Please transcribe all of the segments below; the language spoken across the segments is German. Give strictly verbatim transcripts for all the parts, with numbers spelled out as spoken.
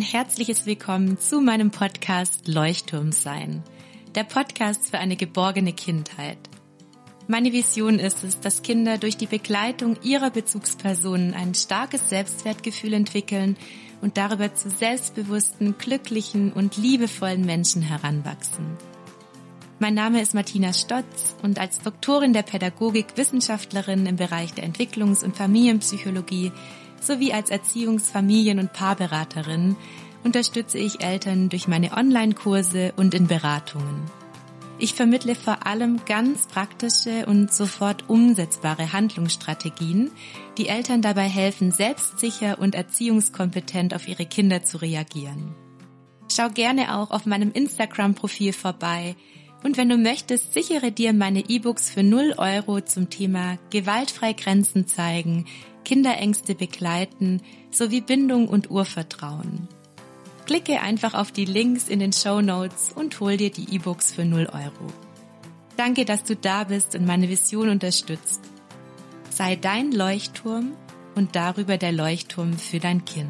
herzliches Willkommen zu meinem Podcast Leuchtturm sein, der Podcast für eine geborgene Kindheit. Meine Vision ist es, dass Kinder durch die Begleitung ihrer Bezugspersonen ein starkes Selbstwertgefühl entwickeln und darüber zu selbstbewussten, glücklichen und liebevollen Menschen heranwachsen. Mein Name ist Martina Stotz und als Doktorin der Pädagogik, Wissenschaftlerin im Bereich der Entwicklungs- und Familienpsychologie sowie als Erziehungs-, Familien- und Paarberaterin unterstütze ich Eltern durch meine Online-Kurse und in Beratungen. Ich vermittle vor allem ganz praktische und sofort umsetzbare Handlungsstrategien, die Eltern dabei helfen, selbstsicher und erziehungskompetent auf ihre Kinder zu reagieren. Schau gerne auch auf meinem Instagram-Profil vorbei und wenn du möchtest, sichere dir meine E-Books für null Euro zum Thema gewaltfrei Grenzen zeigen, Kinderängste begleiten sowie Bindung und Urvertrauen. Klicke einfach auf die Links in den Shownotes und hol dir die E-Books für null Euro. Danke, dass du da bist und meine Vision unterstützt. Sei dein Leuchtturm und darüber der Leuchtturm für dein Kind.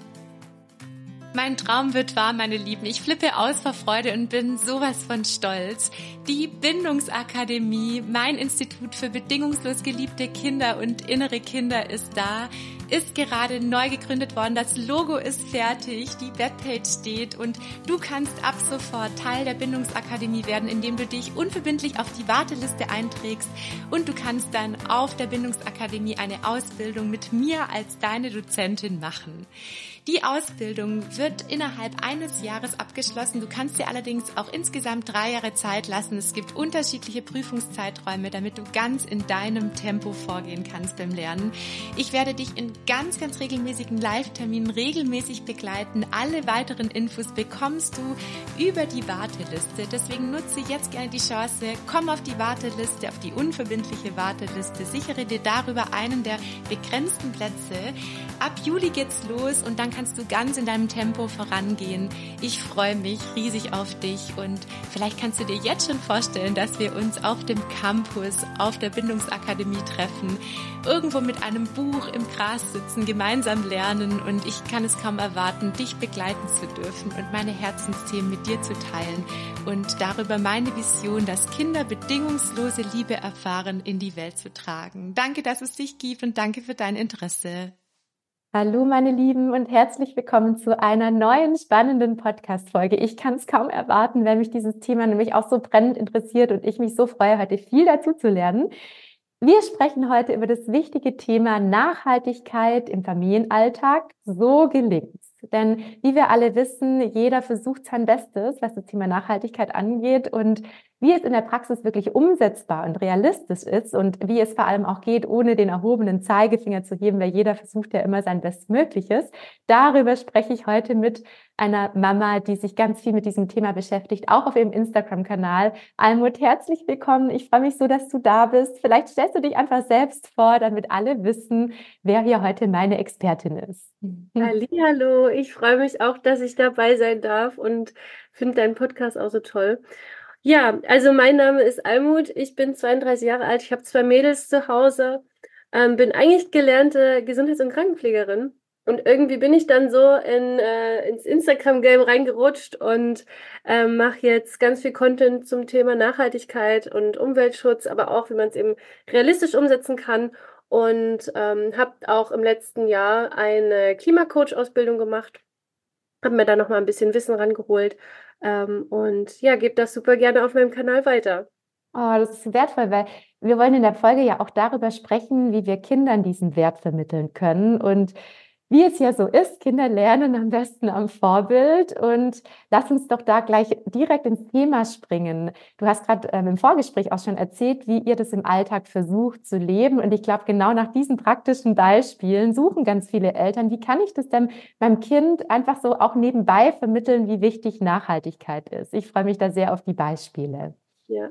Mein Traum wird wahr, meine Lieben. Ich flippe aus vor Freude und bin sowas von stolz. Die Bindungsakademie, mein Institut für bedingungslos geliebte Kinder und innere Kinder ist da, ist gerade neu gegründet worden. Das Logo ist fertig, die Webpage steht und du kannst ab sofort Teil der Bindungsakademie werden, indem du dich unverbindlich auf die Warteliste einträgst und du kannst dann auf der Bindungsakademie eine Ausbildung mit mir als deine Dozentin machen. Die Ausbildung wird innerhalb eines Jahres abgeschlossen. Du kannst dir allerdings auch insgesamt drei Jahre Zeit lassen. Es gibt unterschiedliche Prüfungszeiträume, damit du ganz in deinem Tempo vorgehen kannst beim Lernen. Ich werde dich in ganz, ganz regelmäßigen Live-Terminen regelmäßig begleiten. Alle weiteren Infos bekommst du über die Warteliste. Deswegen nutze jetzt gerne die Chance. Komm auf die Warteliste, auf die unverbindliche Warteliste. Sichere dir darüber einen der begrenzten Plätze. Ab Juli geht's los und dann kannst du ganz in deinem Tempo vorangehen. Ich freue mich riesig auf dich und vielleicht kannst du dir jetzt schon vorstellen, dass wir uns auf dem Campus, auf der Bindungsakademie treffen, irgendwo mit einem Buch im Gras sitzen, gemeinsam lernen und ich kann es kaum erwarten, dich begleiten zu dürfen und meine Herzensthemen mit dir zu teilen und darüber meine Vision, dass Kinder bedingungslose Liebe erfahren, in die Welt zu tragen. Danke, dass es dich gibt und danke für dein Interesse. Hallo meine Lieben und herzlich willkommen zu einer neuen spannenden Podcast-Folge. Ich kann es kaum erwarten, weil mich dieses Thema nämlich auch so brennend interessiert und ich mich so freue, heute viel dazu zu lernen. Wir sprechen heute über das wichtige Thema Nachhaltigkeit im Familienalltag. So gelingt's. Denn wie wir alle wissen, jeder versucht sein Bestes, was das Thema Nachhaltigkeit angeht und wie es in der Praxis wirklich umsetzbar und realistisch ist und wie es vor allem auch geht, ohne den erhobenen Zeigefinger zu heben, weil jeder versucht ja immer sein Bestmögliches. Darüber spreche ich heute mit einer Mama, die sich ganz viel mit diesem Thema beschäftigt, auch auf ihrem Instagram-Kanal. Almut, herzlich willkommen. Ich freue mich so, dass du da bist. Vielleicht stellst du dich einfach selbst vor, damit alle wissen, wer hier heute meine Expertin ist. Hallihallo, ich freue mich auch, dass ich dabei sein darf und finde deinen Podcast auch so toll. Ja, also mein Name ist Almut, ich bin zweiunddreißig Jahre alt, ich habe zwei Mädels zu Hause, ähm, bin eigentlich gelernte Gesundheits- und Krankenpflegerin und irgendwie bin ich dann so in, äh, ins Instagram-Game reingerutscht und äh, mache jetzt ganz viel Content zum Thema Nachhaltigkeit und Umweltschutz, aber auch, wie man es eben realistisch umsetzen kann. Und ähm, habe auch im letzten Jahr eine Klimacoach-Ausbildung gemacht, habe mir da nochmal ein bisschen Wissen rangeholt ähm, und ja, gebe das super gerne auf meinem Kanal weiter. Oh, das ist wertvoll, weil wir wollen in der Folge ja auch darüber sprechen, wie wir Kindern diesen Wert vermitteln können und wie es ja so ist, Kinder lernen am besten am Vorbild und lass uns doch da gleich direkt ins Thema springen. Du hast gerade ähm, im Vorgespräch auch schon erzählt, wie ihr das im Alltag versucht zu leben und ich glaube, genau nach diesen praktischen Beispielen suchen ganz viele Eltern, wie kann ich das denn meinem Kind einfach so auch nebenbei vermitteln, wie wichtig Nachhaltigkeit ist. Ich freue mich da sehr auf die Beispiele. Ja,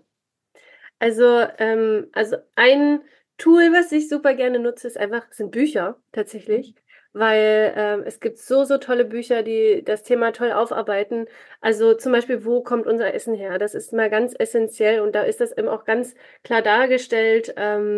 also, ähm, also ein Tool, was ich super gerne nutze, ist einfach, sind Bücher tatsächlich. Weil ähm, es gibt so, so tolle Bücher, die das Thema toll aufarbeiten. Also zum Beispiel, wo kommt unser Essen her? Das ist mal ganz essentiell und da ist das eben auch ganz klar dargestellt, ähm,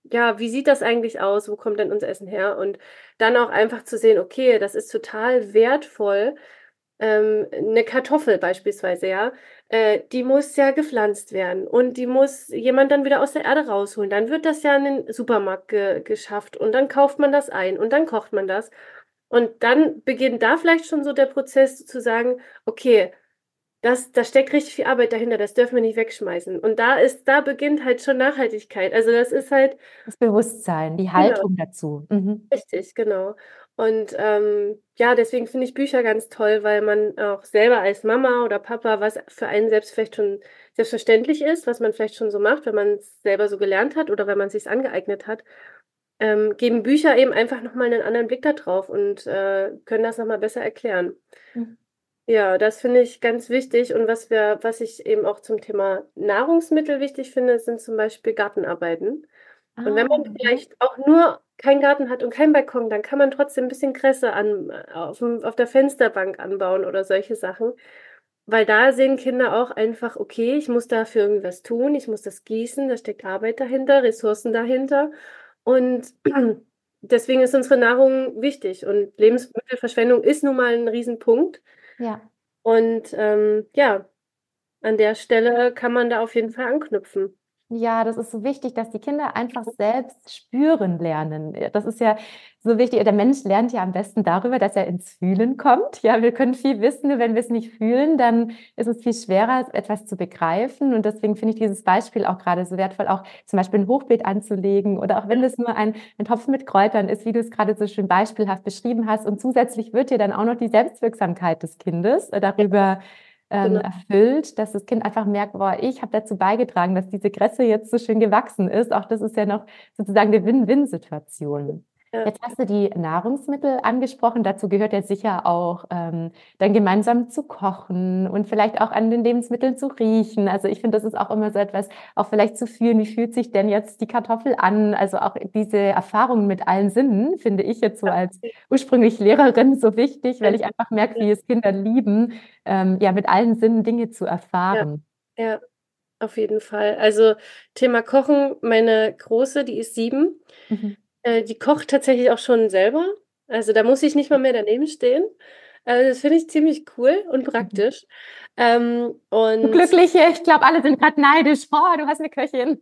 ja, wie sieht das eigentlich aus? Wo kommt denn unser Essen her? Und dann auch einfach zu sehen, okay, das ist total wertvoll. Ähm, eine Kartoffel beispielsweise, ja, äh, die muss ja gepflanzt werden und die muss jemand dann wieder aus der Erde rausholen. Dann wird das ja in den Supermarkt ge geschafft und dann kauft man das ein und dann kocht man das. Und dann beginnt da vielleicht schon so der Prozess zu sagen, okay, das, da steckt richtig viel Arbeit dahinter, das dürfen wir nicht wegschmeißen. Und da ist, da beginnt halt schon Nachhaltigkeit. Also das ist halt, Das Bewusstsein, die genau, Haltung dazu. Mhm. richtig, genau. Und ähm, ja, deswegen finde ich Bücher ganz toll, weil man auch selber als Mama oder Papa, was für einen selbst vielleicht schon selbstverständlich ist, was man vielleicht schon so macht, wenn man es selber so gelernt hat oder wenn man es sich angeeignet hat, ähm, geben Bücher eben einfach nochmal einen anderen Blick da drauf und äh, können das nochmal besser erklären. Mhm. Ja, das finde ich ganz wichtig. Und was wir, was ich eben auch zum Thema Nahrungsmittel wichtig finde, sind zum Beispiel Gartenarbeiten. Und wenn Ah, man mhm. vielleicht auch nur keinen Garten hat und keinen Balkon, dann kann man trotzdem ein bisschen Kresse an, auf, dem- auf der Fensterbank anbauen oder solche Sachen. Weil da sehen Kinder auch einfach, okay, ich muss dafür irgendwie was tun, ich muss das gießen, da steckt Arbeit dahinter, Ressourcen dahinter. Und deswegen ist unsere Nahrung wichtig. Und Lebensmittelverschwendung ist nun mal ein Riesenpunkt. Ja. Und ähm, ja, an der Stelle kann man da auf jeden Fall anknüpfen. Ja, das ist so wichtig, dass die Kinder einfach selbst spüren lernen. Ja, das ist ja so wichtig. Der Mensch lernt ja am besten darüber, dass er ins Fühlen kommt. Ja, wir können viel wissen, nur wenn wir es nicht fühlen, dann ist es viel schwerer, etwas zu begreifen. Und deswegen finde ich dieses Beispiel auch gerade so wertvoll, auch zum Beispiel ein Hochbeet anzulegen oder auch wenn das nur ein, ein Topf mit Kräutern ist, wie du es gerade so schön beispielhaft beschrieben hast. Und zusätzlich wird dir dann auch noch die Selbstwirksamkeit des Kindes äh, darüber ähm, Genau. erfüllt, dass das Kind einfach merkt, boah, ich habe dazu beigetragen, dass diese Kresse jetzt so schön gewachsen ist. Auch das ist ja noch sozusagen eine Win-Win-Situation. Ja, Jetzt hast du die Nahrungsmittel angesprochen. Dazu gehört ja sicher auch ähm, dann gemeinsam zu kochen und vielleicht auch an den Lebensmitteln zu riechen. Also ich finde, das ist auch immer so etwas, auch vielleicht zu fühlen, wie fühlt sich denn jetzt die Kartoffel an? Also auch diese Erfahrung mit allen Sinnen finde ich jetzt so als ursprünglich Lehrerin so wichtig, weil ich einfach merke, ja, wie es Kinder lieben, ähm, ja, mit allen Sinnen Dinge zu ja, erfahren. ja, auf jeden Fall. Also Thema Kochen, meine Große, die ist sieben, Mhm. äh, die kocht tatsächlich auch schon selber. Also da muss ich nicht mal mehr daneben stehen. Äh, das finde ich ziemlich cool und Mhm. praktisch. Ähm, Du und Glückliche, ich glaube, alle sind gerade neidisch. Oh, du hast eine Köchin.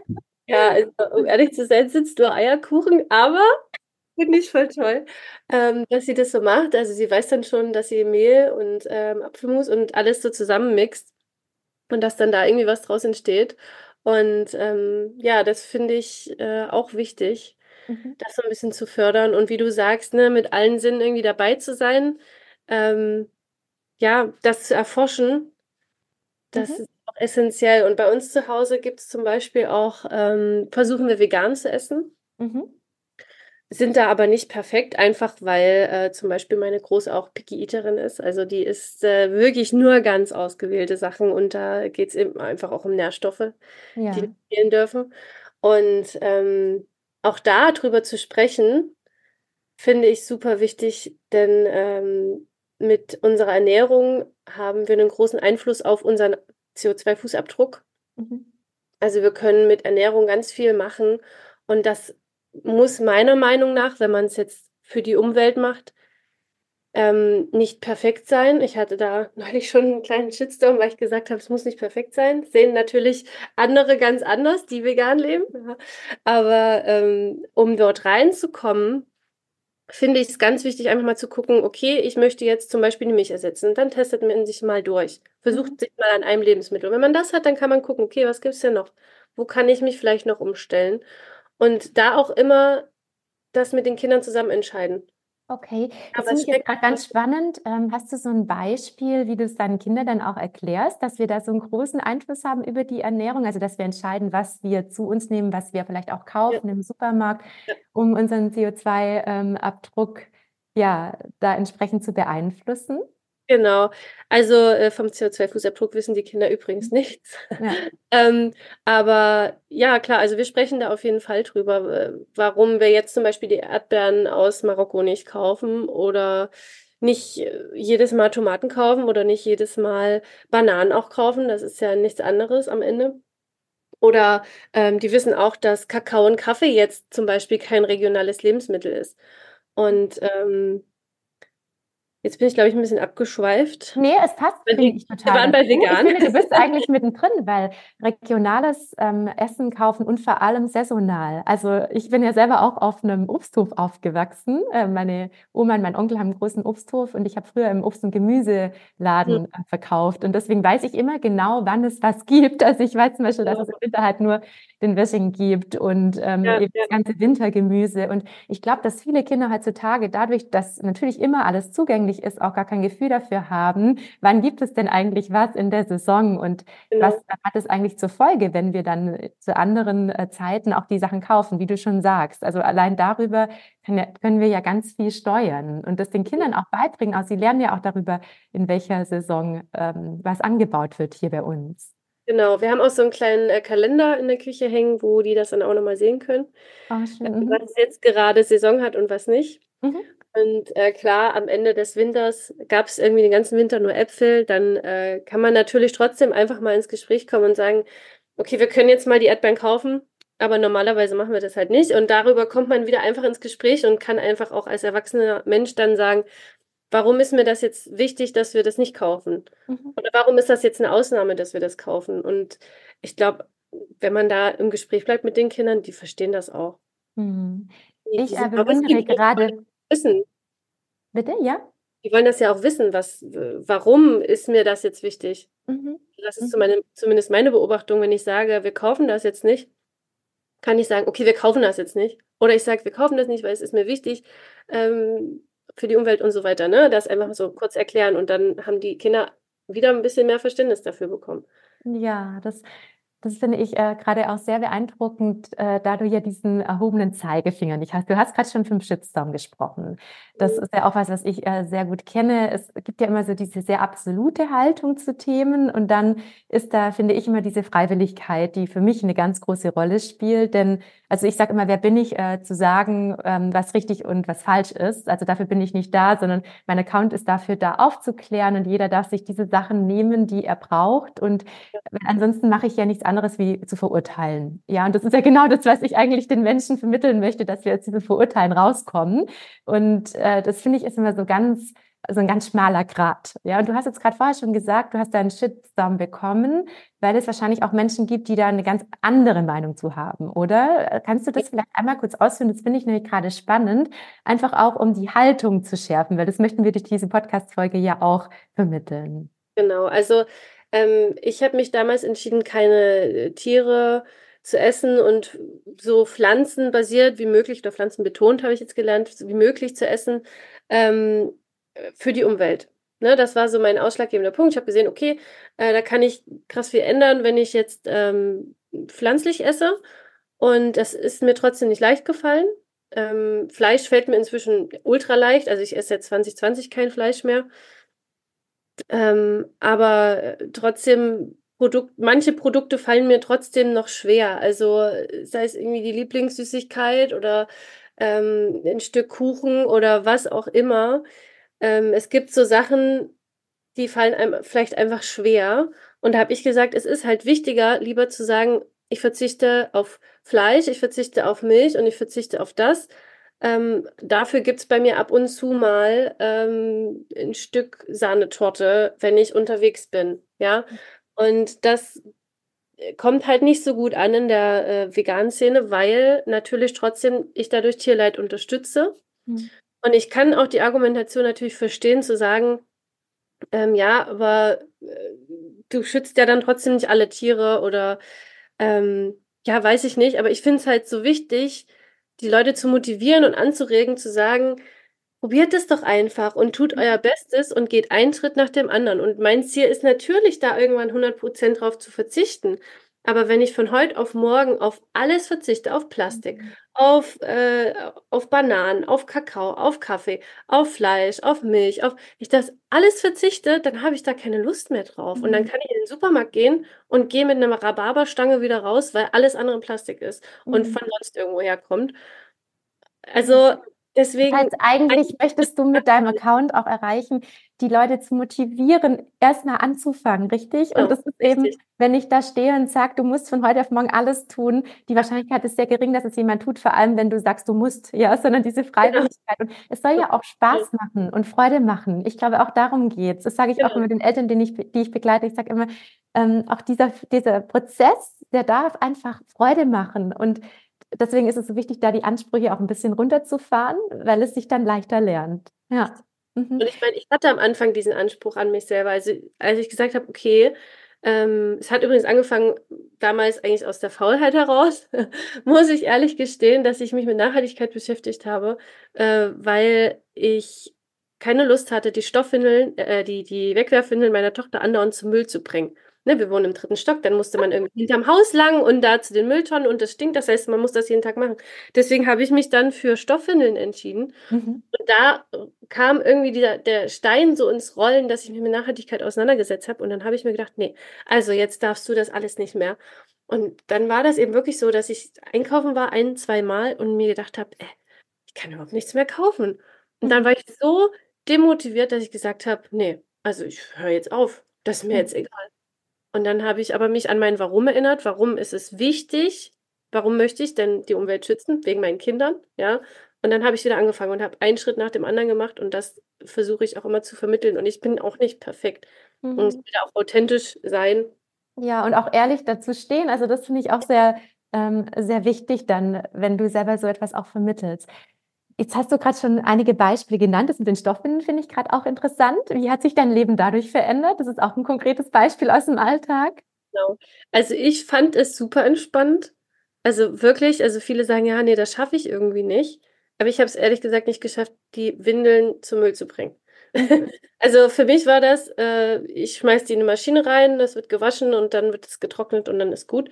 ja, also, um ehrlich zu sein, sitzt nur Eierkuchen, aber finde ich voll toll, ähm, dass sie das so macht. Also sie weiß dann schon, dass sie Mehl und ähm, Apfelmus und alles so zusammenmixt und dass dann da irgendwie was draus entsteht. Und ähm, ja, das finde ich äh, auch wichtig, Mhm. das so ein bisschen zu fördern. Und wie du sagst, ne, mit allen Sinnen irgendwie dabei zu sein, ähm, ja, das zu erforschen, das Mhm. ist auch essentiell. Und bei uns zu Hause gibt es zum Beispiel auch, ähm, versuchen wir vegan zu essen. Mhm. Sind da aber nicht perfekt, einfach weil äh, zum Beispiel meine Große auch Picky Eaterin ist. Also die isst äh, wirklich nur ganz ausgewählte Sachen und da geht es eben einfach auch um Nährstoffe, die Ja. nicht fehlen dürfen. Und ähm, auch da drüber zu sprechen, finde ich super wichtig, denn ähm, mit unserer Ernährung haben wir einen großen Einfluss auf unseren C O zwei Fußabdruck. Mhm. Also wir können mit Ernährung ganz viel machen und das muss meiner Meinung nach, wenn man es jetzt für die Umwelt macht, ähm, nicht perfekt sein. Ich hatte da neulich schon einen kleinen Shitstorm, weil ich gesagt habe, es muss nicht perfekt sein. Sehen natürlich andere ganz anders, die vegan leben. Ja. Aber ähm, um dort reinzukommen, finde ich es ganz wichtig, einfach mal zu gucken, okay, ich möchte jetzt zum Beispiel die Milch ersetzen. Dann testet man sich mal durch. Mhm. Versucht sich mal an einem Lebensmittel. Und wenn man das hat, dann kann man gucken, okay, was gibt es denn noch? Wo kann ich mich vielleicht noch umstellen? Und da auch immer das mit den Kindern zusammen entscheiden. Okay, Ja, das finde was ich jetzt schmeckt gerade was? ganz spannend. Ähm, hast du so ein Beispiel, wie du es deinen Kindern dann auch erklärst, dass wir da so einen großen Einfluss haben über die Ernährung? Also, dass wir entscheiden, was wir zu uns nehmen, was wir vielleicht auch Ja, kaufen im Supermarkt, ja. um unseren C O zwei ähm, Abdruck, ja, da entsprechend zu beeinflussen? Genau. Also äh, vom C O zwei Fußabdruck wissen die Kinder übrigens nichts. Ja. Ähm, aber ja, klar, also wir sprechen da auf jeden Fall drüber, äh, warum wir jetzt zum Beispiel die Erdbeeren aus Marokko nicht kaufen oder nicht äh, jedes Mal Tomaten kaufen oder nicht jedes Mal Bananen auch kaufen. Das ist ja nichts anderes am Ende. Oder ähm, die wissen auch, dass Kakao und Kaffee jetzt zum Beispiel kein regionales Lebensmittel ist. Und ähm, jetzt bin ich, glaube ich, ein bisschen abgeschweift. Nee, es passt, Wir finde ich, wir total waren bei dazu. Ich vegan. finde, du bist eigentlich mittendrin, weil regionales ähm, Essen kaufen und vor allem saisonal. Also ich bin ja selber auch auf einem Obsthof aufgewachsen. Äh, meine Oma und mein Onkel haben einen großen Obsthof und ich habe früher im Obst- und Gemüseladen äh, verkauft. Und deswegen weiß ich immer genau, wann es was gibt. Also ich weiß zum Beispiel, dass es im Winter halt nur den Würstchen gibt und ähm, Ja, eben ja, das ganze Wintergemüse. Und ich glaube, dass viele Kinder heutzutage dadurch, dass natürlich immer alles zugänglich ist, auch gar kein Gefühl dafür haben, wann gibt es denn eigentlich was in der Saison und was genau. hat es eigentlich zur Folge, wenn wir dann zu anderen äh, Zeiten auch die Sachen kaufen, wie du schon sagst. Also allein darüber können, ja, können wir ja ganz viel steuern und das den Kindern auch beibringen. Auch sie lernen ja auch darüber, in welcher Saison ähm, was angebaut wird hier bei uns. Genau. Wir haben auch so einen kleinen äh, Kalender in der Küche hängen, wo die das dann auch nochmal sehen können, Oh, äh, schön. Mhm. was jetzt gerade Saison hat und was nicht. Mhm. Und äh, klar, am Ende des Winters gab es irgendwie den ganzen Winter nur Äpfel. Dann äh, kann man natürlich trotzdem einfach mal ins Gespräch kommen und sagen, okay, wir können jetzt mal die Erdbeeren kaufen, aber normalerweise machen wir das halt nicht. Und darüber kommt man wieder einfach ins Gespräch und kann einfach auch als erwachsener Mensch dann sagen, warum ist mir das jetzt wichtig, dass wir das nicht kaufen? Mhm. Oder warum ist das jetzt eine Ausnahme, dass wir das kaufen? Und ich glaube, wenn man da im Gespräch bleibt mit den Kindern, die verstehen das auch. Mhm. Die, Ich die äh, sind aber bewundere gerade, wissen. bitte, ja? Die wollen das ja auch wissen, was, warum ist mir das jetzt wichtig? Mhm. Das ist zu Mhm. meinem, zumindest meine Beobachtung, wenn ich sage, wir kaufen das jetzt nicht, kann ich sagen, okay, wir kaufen das jetzt nicht. Oder ich sage, wir kaufen das nicht, weil es ist mir wichtig ähm, für die Umwelt und so weiter. Ne? Das einfach so kurz erklären und dann haben die Kinder wieder ein bisschen mehr Verständnis dafür bekommen. Ja, das, das finde ich äh, gerade auch sehr beeindruckend, äh, da du ja diesen erhobenen Zeigefinger nicht hast. Du hast gerade schon vom Shitstorm gesprochen. Das Mhm. ist ja auch was, was ich äh, sehr gut kenne. Es gibt ja immer so diese sehr absolute Haltung zu Themen und dann ist da, finde ich, immer diese Freiwilligkeit, die für mich eine ganz große Rolle spielt. Denn, also ich sage immer, wer bin ich, äh, zu sagen, ähm, was richtig und was falsch ist. Also dafür bin ich nicht da, sondern mein Account ist dafür da aufzuklären und jeder darf sich diese Sachen nehmen, die er braucht und weil ansonsten mache ich ja nichts anderes wie zu verurteilen. Ja, und das ist ja genau das, was ich eigentlich den Menschen vermitteln möchte, dass wir aus diesem Verurteilen rauskommen. Und äh, das finde ich ist immer so ganz, so ein ganz schmaler Grat. Ja, und du hast jetzt gerade vorher schon gesagt, du hast da einen Shitstorm bekommen, weil es wahrscheinlich auch Menschen gibt, die da eine ganz andere Meinung zu haben, oder? Kannst du das vielleicht einmal kurz ausführen? Das finde ich nämlich gerade spannend, einfach auch um die Haltung zu schärfen, weil das möchten wir durch diese Podcast-Folge ja auch vermitteln. Genau, also ähm, ich habe mich damals entschieden, keine äh, Tiere zu essen und so pflanzenbasiert wie möglich oder pflanzenbetont habe ich jetzt gelernt, so wie möglich zu essen ähm, für die Umwelt. Ne, das war so mein ausschlaggebender Punkt. Ich habe gesehen, okay, äh, da kann ich krass viel ändern, wenn ich jetzt ähm, pflanzlich esse. Und das ist mir trotzdem nicht leicht gefallen. Ähm, Fleisch fällt mir inzwischen ultra leicht. Also ich esse jetzt zwanzig zwanzig kein Fleisch mehr. Ähm, aber äh, trotzdem, Produkt, manche Produkte fallen mir trotzdem noch schwer. Also äh, sei es irgendwie die Lieblingssüßigkeit oder ähm, ein Stück Kuchen oder was auch immer. Ähm, es gibt so Sachen, die fallen einem vielleicht einfach schwer. Und da habe ich gesagt, es ist halt wichtiger, lieber zu sagen, ich verzichte auf Fleisch, ich verzichte auf Milch und ich verzichte auf das. Ähm, dafür gibt es bei mir ab und zu mal ähm, ein Stück Sahnetorte, wenn ich unterwegs bin. Ja. Und das kommt halt nicht so gut an in der äh, veganen Szene, weil natürlich trotzdem ich dadurch Tierleid unterstütze. Mhm. Und ich kann auch die Argumentation natürlich verstehen, zu sagen, ähm, ja, aber äh, du schützt ja dann trotzdem nicht alle Tiere oder ähm, ja, weiß ich nicht, aber ich finde es halt so wichtig, die Leute zu motivieren und anzuregen, zu sagen, probiert es doch einfach und tut euer Bestes und geht einen Schritt nach dem anderen. Und mein Ziel ist natürlich, da irgendwann hundert Prozent drauf zu verzichten. Aber wenn ich von heute auf morgen auf alles verzichte, auf Plastik, auf, äh, auf Bananen, auf Kakao, auf Kaffee, auf Fleisch, auf Milch, auf ich das alles verzichte, dann habe ich da keine Lust mehr drauf. Und dann Mhm. kann ich in den Supermarkt gehen und gehe mit einer Rhabarberstange wieder raus, weil alles andere Plastik ist und Mhm. von sonst irgendwo herkommt. Also deswegen, Das heißt, eigentlich möchtest du mit deinem Account auch erreichen, die Leute zu motivieren, erstmal anzufangen, richtig? Und genau, das ist eben, richtig, wenn ich da stehe und sage, du musst von heute auf morgen alles tun, die Wahrscheinlichkeit ist sehr gering, dass es jemand tut, vor allem wenn du sagst, du musst, ja, sondern diese genau, Freiwilligkeit. Und es soll ja auch Spaß machen und Freude machen. Ich glaube, auch darum geht's. Das sage ich auch genau. immer den Eltern, den ich, die ich begleite. Ich sage immer, ähm, auch dieser, dieser Prozess, der darf einfach Freude machen. Und deswegen ist es so wichtig, da die Ansprüche auch ein bisschen runterzufahren, weil es sich dann leichter lernt. Ja. Und Mhm. ich meine, ich hatte am Anfang diesen Anspruch an mich selber. Also, als ich gesagt habe, okay, ähm, es hat übrigens angefangen, damals eigentlich aus der Faulheit heraus, muss ich ehrlich gestehen, dass ich mich mit Nachhaltigkeit beschäftigt habe, äh, weil ich keine Lust hatte, die Stoffwindeln, äh, die, die Wegwerfwindeln meiner Tochter andauernd zum Müll zu bringen. Ne, wir wohnen im dritten Stock, dann musste man irgendwie hinterm Haus lang und da zu den Mülltonnen und das stinkt, das heißt, man muss das jeden Tag machen. Deswegen habe ich mich dann für Stoffwindeln entschieden. Mhm. Und da kam irgendwie dieser, der Stein so ins Rollen, dass ich mich mit Nachhaltigkeit auseinandergesetzt habe. Und dann habe ich mir gedacht, nee, also jetzt darfst du das alles nicht mehr. Und dann war das eben wirklich so, dass ich einkaufen war ein, zwei Mal und mir gedacht habe, äh, ich kann überhaupt nichts mehr kaufen. Und dann Mhm. war ich so demotiviert, dass ich gesagt habe, nee, also ich höre jetzt auf. Das ist mir Mhm. jetzt egal. Und dann habe ich aber mich an mein Warum erinnert. Warum ist es wichtig? Warum möchte ich denn die Umwelt schützen? Wegen meinen Kindern, ja. Und dann habe ich wieder angefangen und habe einen Schritt nach dem anderen gemacht und das versuche ich auch immer zu vermitteln. Und ich bin auch nicht perfekt. Und ich Mhm. will auch authentisch sein. Ja, und auch ehrlich dazu stehen. Also das finde ich auch sehr, ähm, sehr wichtig dann, wenn du selber so etwas auch vermittelst. Jetzt hast du gerade schon einige Beispiele genannt. Das mit den Stoffbinden finde ich gerade auch interessant. Wie hat sich dein Leben dadurch verändert? Das ist auch ein konkretes Beispiel aus dem Alltag. Genau. Also ich fand es super entspannt. Also wirklich, also viele sagen, ja, nee, das schaffe ich irgendwie nicht. Aber ich habe es ehrlich gesagt nicht geschafft, die Windeln zum Müll zu bringen. Mhm. Also für mich war das, äh, ich schmeiß die in eine Maschine rein, das wird gewaschen und dann wird es getrocknet und dann ist gut.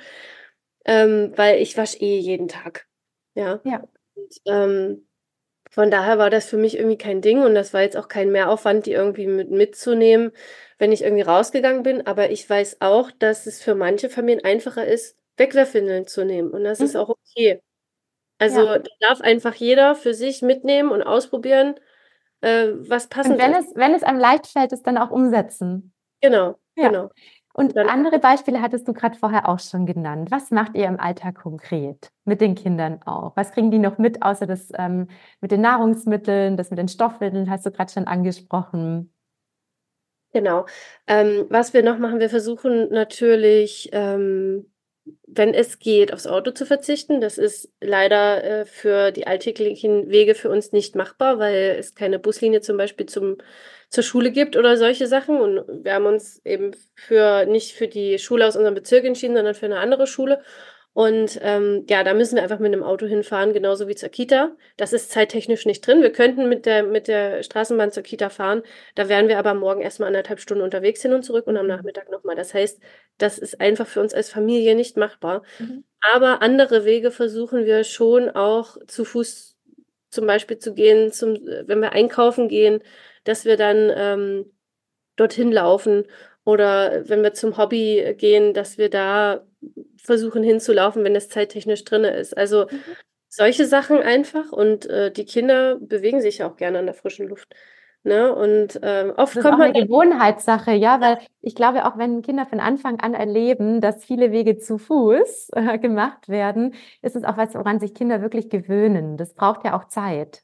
Ähm, weil ich wasche eh jeden Tag. Ja. Ja. Und, ähm, von daher war das für mich irgendwie kein Ding und das war jetzt auch kein Mehraufwand, die irgendwie mit, mitzunehmen, wenn ich irgendwie rausgegangen bin. Aber ich weiß auch, dass es für manche Familien einfacher ist, Wegwerfwindeln zu nehmen und das ist Mhm. auch okay. Also Ja. da darf einfach jeder für sich mitnehmen und ausprobieren, äh, was Und passend wenn ist. es, wenn es einem leicht fällt, es dann auch umsetzen. Genau, Ja. genau. Und Und dann, andere Beispiele hattest du gerade vorher auch schon genannt. Was macht ihr im Alltag konkret mit den Kindern auch? Was kriegen die noch mit, außer das ähm, mit den Nahrungsmitteln, das mit den Stoffwindeln hast du gerade schon angesprochen. genau. Ähm, was wir noch machen, wir versuchen natürlich, ähm, wenn es geht, aufs Auto zu verzichten. Das ist leider äh, für die alltäglichen Wege für uns nicht machbar, weil es keine Buslinie zum Beispiel zum, zur Schule gibt oder solche Sachen. Und wir haben uns eben für nicht für die Schule aus unserem Bezirk entschieden, sondern für eine andere Schule. Und ähm, ja, da müssen wir einfach mit einem Auto hinfahren, genauso wie zur Kita. Das ist zeittechnisch nicht drin. Wir könnten mit der, mit der Straßenbahn zur Kita fahren. Da wären wir aber morgen erstmal anderthalb Stunden unterwegs hin und zurück und am Mhm. Nachmittag nochmal. Das heißt, das ist einfach für uns als Familie nicht machbar. Mhm. Aber andere Wege versuchen wir schon auch zu Fuß zum Beispiel zu gehen, zum, wenn wir einkaufen gehen, dass wir dann ähm, dorthin laufen oder wenn wir zum Hobby gehen, dass wir da versuchen hinzulaufen, wenn es zeittechnisch drin ist. Also Mhm. solche Sachen einfach und äh, die Kinder bewegen sich ja auch gerne an der frischen Luft. Ne? Und ähm, oft Das ist kommt auch man eine dann, Gewohnheitssache, ja, weil ich glaube, auch wenn Kinder von Anfang an erleben, dass viele Wege zu Fuß äh, gemacht werden, ist es auch was, woran sich Kinder wirklich gewöhnen. Das braucht ja auch Zeit.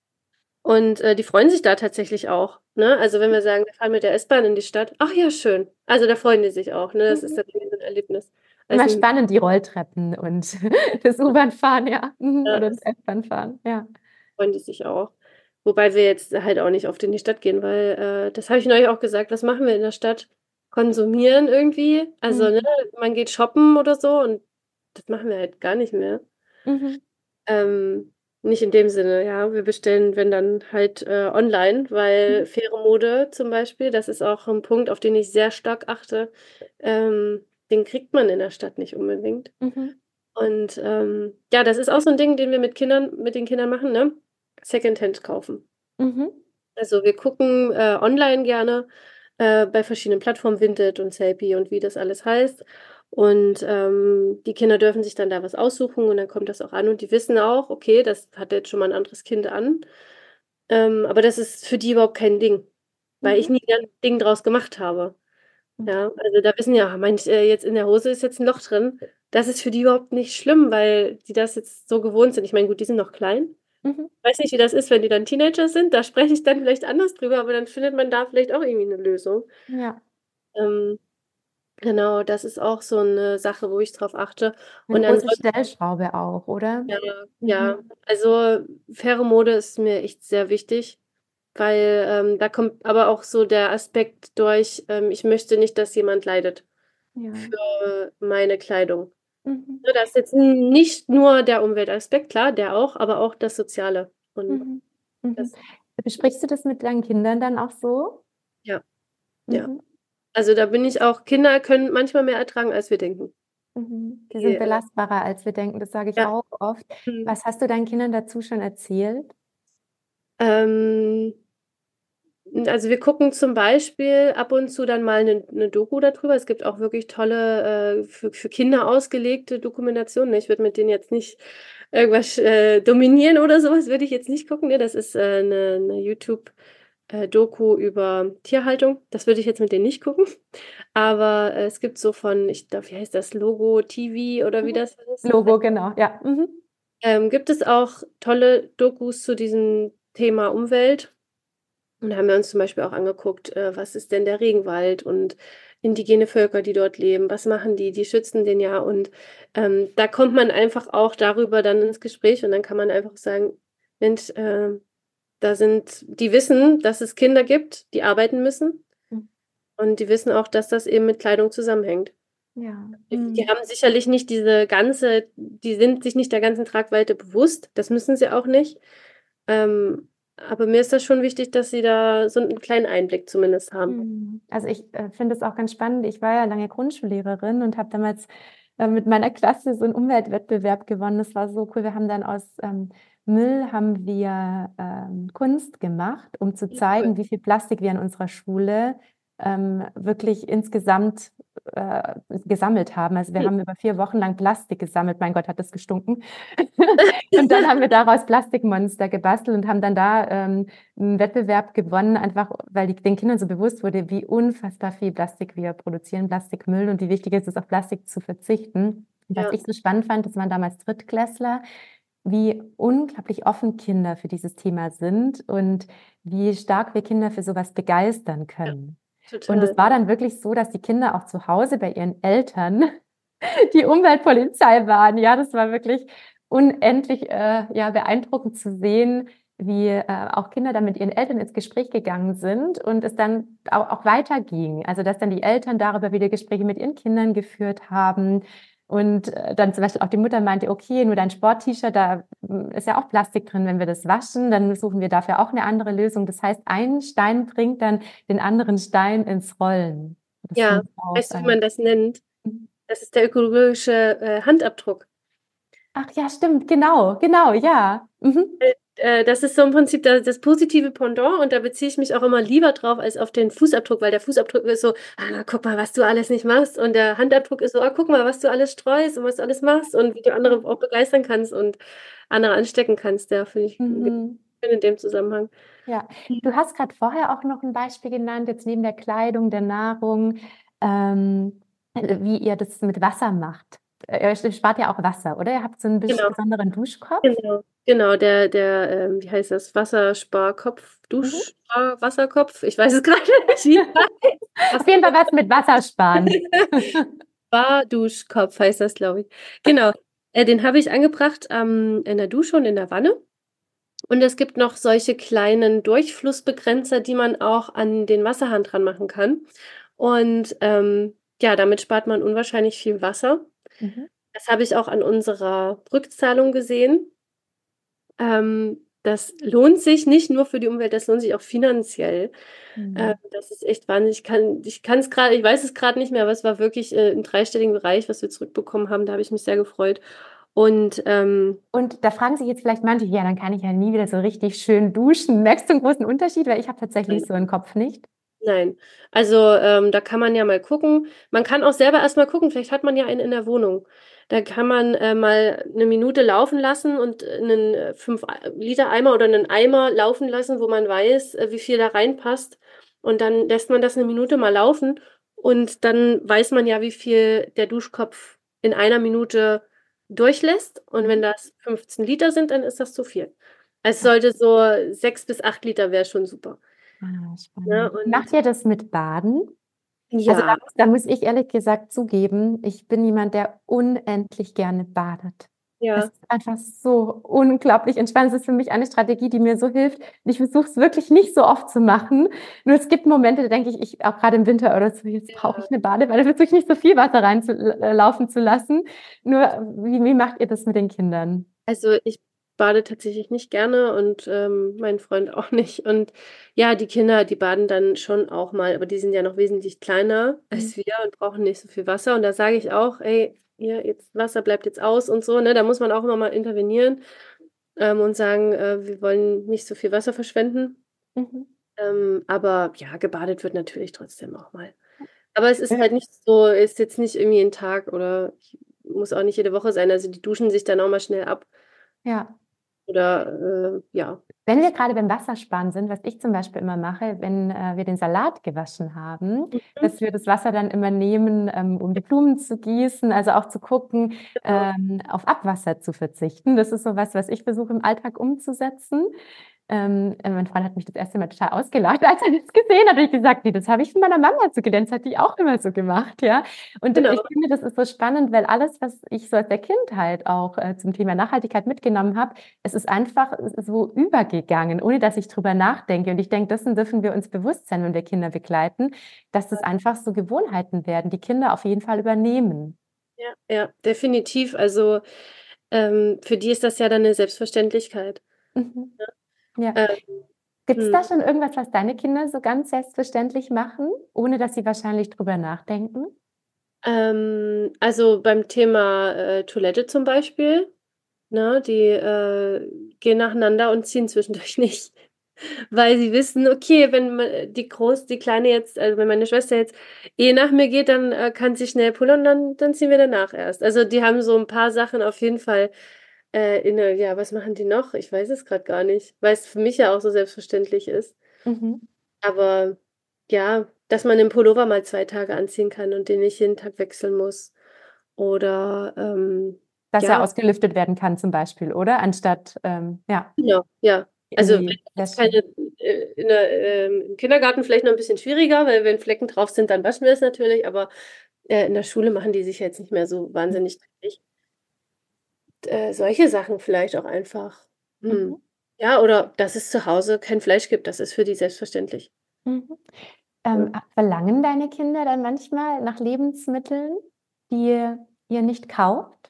und äh, die freuen sich da tatsächlich auch. Ne? Also wenn wir sagen, wir fahren mit der S-Bahn in die Stadt, ach ja, schön. Also da freuen die sich auch. Ne? Das ist Mhm. dann irgendwie so ein Erlebnis. Immer Also, spannend, die Rolltreppen und das U-Bahn-Fahren, ja, mhm, ja, oder das S-Bahn-Fahren, ja. freuen die sich auch. Wobei wir jetzt halt auch nicht oft in die Stadt gehen, weil äh, das habe ich neulich auch gesagt, was machen wir in der Stadt? Konsumieren irgendwie. Also, ne, Mhm. man geht shoppen oder so und das machen wir halt gar nicht mehr. Mhm. Ähm, nicht in dem Sinne, ja. Wir bestellen, wenn dann halt äh, online, weil Mhm. faire Mode zum Beispiel, das ist auch ein Punkt, auf den ich sehr stark achte. Ähm, den kriegt man in der Stadt nicht unbedingt. Mhm. Und ähm, ja, das ist auch so ein Ding, den wir mit Kindern, mit den Kindern machen, ne? Secondhand kaufen. Mhm. Also wir gucken äh, online gerne äh, bei verschiedenen Plattformen, Vinted und Sellpy und wie das alles heißt. Und ähm, die Kinder dürfen sich dann da was aussuchen und dann kommt das auch an und die wissen auch, okay, das hat jetzt schon mal ein anderes Kind an. Ähm, aber das ist für die überhaupt kein Ding, weil ich Mhm. nie ein Ding draus gemacht habe. Okay. Ja, also da wissen ja, mein, äh, jetzt in der Hose ist jetzt ein Loch drin. Das ist für die überhaupt nicht schlimm, weil die das jetzt so gewohnt sind. Ich meine, gut, die sind noch klein. Mhm. Ich weiß nicht, wie das ist, wenn die dann Teenager sind. Da spreche ich dann vielleicht anders drüber, aber dann findet man da vielleicht auch irgendwie eine Lösung. Ja, Ähm, genau, das ist auch so eine Sache, wo ich drauf achte. eine Und große ansonsten, Stellschraube auch, oder? ja, ja, Mhm. also faire Mode ist mir echt sehr wichtig, weil ähm, da kommt aber auch so der Aspekt durch, ähm, ich möchte nicht, dass jemand leidet Ja. für meine Kleidung. Mhm. Ne, das ist jetzt nicht nur der Umweltaspekt, klar, der auch, aber auch das Soziale. Und Mhm. Mhm. das, Besprichst du das mit deinen Kindern dann auch so? ja, ja. Mhm. Also da bin ich auch, Kinder können manchmal mehr ertragen, als wir denken. Mhm. Die Die, sind äh, belastbarer, als wir denken. Das sage ich ja. auch oft. Mhm. Was hast du deinen Kindern dazu schon erzählt? Ähm, also wir gucken zum Beispiel ab und zu dann mal eine, eine Doku darüber. Es gibt auch wirklich tolle, äh, für, für Kinder ausgelegte Dokumentationen. Ich würde mit denen jetzt nicht irgendwas äh, dominieren oder sowas, würde ich jetzt nicht gucken. Ne? Das ist äh, eine, eine YouTube-Doku über Tierhaltung. Das würde ich jetzt mit denen nicht gucken. Aber äh, es gibt so von, ich glaube, wie heißt das, Logo T V oder wie Mhm. das heißt? Logo, genau, ja. Mhm. Ähm, gibt es auch tolle Dokus zu diesem Thema Umwelt. Und da haben wir uns zum Beispiel auch angeguckt, äh, was ist denn der Regenwald und indigene Völker, die dort leben, was machen die? Die schützen den ja. Und ähm, da kommt man einfach auch darüber dann ins Gespräch und dann kann man einfach sagen, Mensch, äh, da sind, die wissen, dass es Kinder gibt, die arbeiten müssen Mhm. und die wissen auch, dass das eben mit Kleidung zusammenhängt. Ja. Die, die Mhm. haben sicherlich nicht diese ganze, die sind sich nicht der ganzen Tragweite bewusst, das müssen sie auch nicht. Ähm, aber mir ist das schon wichtig, dass sie da so einen kleinen Einblick zumindest haben. Mhm. Also ich äh, finde es auch ganz spannend. Ich war ja lange Grundschullehrerin und habe damals äh, mit meiner Klasse so einen Umweltwettbewerb gewonnen. Das war so cool. Wir haben dann aus ähm, Müll haben wir ähm, Kunst gemacht, um zu Cool. zeigen, wie viel Plastik wir an unserer Schule ähm, wirklich insgesamt äh, gesammelt haben. Also wir Hm. haben über vier Wochen lang Plastik gesammelt. Mein Gott, hat das gestunken. Und dann haben wir daraus Plastikmonster gebastelt und haben dann da ähm, einen Wettbewerb gewonnen, einfach weil die, den Kindern so bewusst wurde, wie unfassbar viel Plastik wir produzieren, Plastikmüll und wie wichtig es ist, auf Plastik zu verzichten. Und was Ja, ich so spannend fand, das waren damals Drittklässler, wie unglaublich offen Kinder für dieses Thema sind und wie stark wir Kinder für sowas begeistern ja, können. Und es total. war dann wirklich so, dass die Kinder auch zu Hause bei ihren Eltern die Umweltpolizei waren. Ja, das war wirklich unendlich äh, ja, beeindruckend zu sehen, wie äh, auch Kinder dann mit ihren Eltern ins Gespräch gegangen sind und es dann auch, auch weiterging. Also dass dann die Eltern darüber wieder Gespräche mit ihren Kindern geführt haben. Und äh, dann zum Beispiel auch die Mutter meinte, okay, nur dein Sport-T-Shirt, da mm, ist ja auch Plastik drin, wenn wir das waschen, dann suchen wir dafür auch eine andere Lösung. Das heißt, ein Stein bringt dann den anderen Stein ins Rollen. Das Ja, finde ich auch. weißt du, wie Äh, man das nennt? Das ist der ökologische äh, Handabdruck. Ach ja, stimmt, genau, genau, ja. Mhm. Äh, das ist so im Prinzip das, das positive Pendant und da beziehe ich mich auch immer lieber drauf als auf den Fußabdruck, weil der Fußabdruck ist so, ah, guck mal, was du alles nicht machst und der Handabdruck ist so, ah, guck mal, was du alles streust und was du alles machst und wie du Ja. andere auch begeistern kannst und andere anstecken kannst. Ja, finde ich Mhm. in dem Zusammenhang. Ja, du hast gerade vorher auch noch ein Beispiel genannt, jetzt neben der Kleidung, der Nahrung, ähm, wie ihr das mit Wasser macht. Äh, Ihr spart ja auch Wasser, oder? Ihr habt so einen bes- Genau. besonderen Duschkopf. Genau, genau, der, der, ähm, wie heißt das? Wassersparkopf, Mhm. Duschspar, Wasserkopf, ich weiß es gerade nicht, wie es Auf jeden Fall was mit Wasser sparen. heißt. Barduschkopf heißt das, glaube ich. Genau, äh, den habe ich angebracht ähm, in der Dusche und in der Wanne. Und es gibt noch solche kleinen Durchflussbegrenzer, die man auch an den Wasserhahn dran machen kann. Und ähm, ja, damit spart man unwahrscheinlich viel Wasser. Mhm. Das habe ich auch an unserer Rückzahlung gesehen. Ähm, das lohnt sich nicht nur für die Umwelt, das lohnt sich auch finanziell. Äh, Mhm. das ist echt wahnsinnig. Ich kann, ich kann es gerade, ich weiß es gerade nicht mehr, aber es war wirklich äh, im dreistelligen Bereich, was wir zurückbekommen haben. Da habe ich mich sehr gefreut. Und ähm, Und da fragen sich jetzt vielleicht manche, ja, dann kann ich ja nie wieder so richtig schön duschen. Merkst du einen großen Unterschied? Weil ich habe tatsächlich so einen Kopf nicht. Nein. Also ähm, da kann man ja mal gucken. Man kann auch selber erstmal gucken, vielleicht hat man ja einen in der Wohnung. Da kann man äh, mal eine Minute laufen lassen und einen äh, fünf Liter Eimer oder einen Eimer laufen lassen, wo man weiß, äh, wie viel da reinpasst. Und dann lässt man das eine Minute mal laufen und dann weiß man ja, wie viel der Duschkopf in einer Minute durchlässt. Und wenn das fünfzehn Liter sind, dann ist das zu viel. Es sollte so sechs bis acht Liter wäre schon super. Ah, Ne? spannend. Macht Und ihr das mit Baden? Also da ja, muss, da muss ich ehrlich gesagt zugeben, ich bin jemand, der unendlich gerne badet. Das ja. ist einfach so unglaublich entspannend. Es ist für mich eine Strategie, die mir so hilft. Und ich versuche es wirklich nicht so oft zu machen. Nur es gibt Momente, da denke ich, ich auch gerade im Winter oder so, jetzt brauche ich eine Badewanne, versuche ich nicht so viel Wasser reinlaufen zu lassen. Nur, wie, wie macht ihr das mit den Kindern? Also ich bade tatsächlich nicht gerne und ähm, mein Freund auch nicht. Und ja, die Kinder, die baden dann schon auch mal, aber die sind ja noch wesentlich kleiner Mhm. als wir und brauchen nicht so viel Wasser. Und da sage ich auch, ey, hier, jetzt Wasser bleibt jetzt aus und so, ne? Da muss man auch immer mal intervenieren ähm, und sagen, äh, wir wollen nicht so viel Wasser verschwenden. Mhm. Ähm, aber ja, gebadet wird natürlich trotzdem auch mal. Aber es ist halt nicht so, ist jetzt nicht irgendwie ein Tag oder muss auch nicht jede Woche sein. Also die duschen sich dann auch mal schnell ab. Ja. Oder äh, ja. Wenn wir gerade beim Wassersparen sind, was ich zum Beispiel immer mache, wenn äh, wir den Salat gewaschen haben, Mhm. dass wir das Wasser dann immer nehmen, ähm, um die Blumen zu gießen, also auch zu gucken, Genau. ähm, auf Abwasser zu verzichten. Das ist so was, was ich versuche im Alltag umzusetzen. Ähm, äh, mein Freund hat mich das erste Mal total ausgelacht, als er das gesehen hat. Und ich gesagt, nee, das habe ich von meiner Mama so gelernt. Das hat die auch immer so gemacht, ja. Und Genau. ich finde, das ist so spannend, weil alles, was ich so aus der Kindheit auch äh, zum Thema Nachhaltigkeit mitgenommen habe, es ist einfach so übergegangen, ohne dass ich drüber nachdenke. Und ich denke, dessen dürfen wir uns bewusst sein, wenn wir Kinder begleiten, dass das einfach so Gewohnheiten werden, die Kinder auf jeden Fall übernehmen. Ja, ja, definitiv. Also ähm, für die ist das ja dann eine Selbstverständlichkeit. Mhm. Ja. Ähm, Gibt es hm. da schon irgendwas, was deine Kinder so ganz selbstverständlich machen, ohne dass sie wahrscheinlich drüber nachdenken? Ähm, also beim Thema äh, Toilette zum Beispiel, ne, die äh, gehen nacheinander und ziehen zwischendurch nicht. Weil sie wissen, okay, wenn ma- die Groß, die Kleine jetzt, also wenn meine Schwester jetzt eh nach mir geht, dann äh, kann sie schnell pullern und dann, dann ziehen wir danach erst. Also die haben so ein paar Sachen auf jeden Fall äh, inne, ja, was machen die noch? Ich weiß es gerade gar nicht, weil es für mich ja auch so selbstverständlich ist. Mhm. Aber ja, dass man den Pullover mal zwei Tage anziehen kann und den nicht jeden Tag wechseln muss. Oder ähm, Dass er ja, ausgelüftet werden kann zum Beispiel, oder? Anstatt, ähm, ja, genau, ja. in Also wenn die jetzt Wäsche. keine äh, in der, ähm, im Kindergarten vielleicht noch ein bisschen schwieriger, weil wenn Flecken drauf sind, dann waschen wir es natürlich, aber äh, in der Schule machen die sich jetzt nicht mehr so wahnsinnig dreckig. Äh, solche Sachen vielleicht auch einfach. Mhm. Hm. Ja, oder dass es zu Hause kein Fleisch gibt, das ist für die selbstverständlich. Mhm. Ja. Ähm, verlangen deine Kinder dann manchmal nach Lebensmitteln, die ihr nicht kauft?